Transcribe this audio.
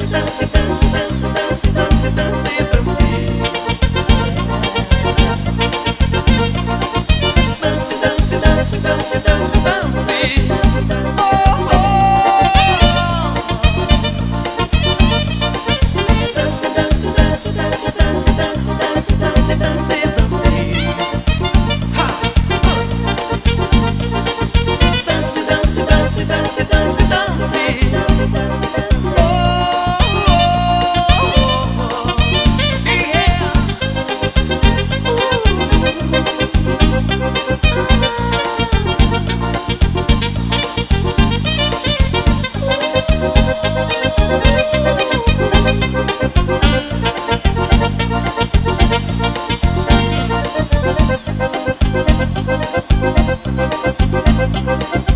dance, dance, dance, dance, dance, dance, dance. Dance, dance, dance, dance, dance, dance, dance. Oh, oh. Dance, dance, dance, dance, dance, dance, dance, dance, dance, dance. Ha. Dance, dance, dance, dance, dance, dance, dance, dance. Oh, oh, yeah. Ooh.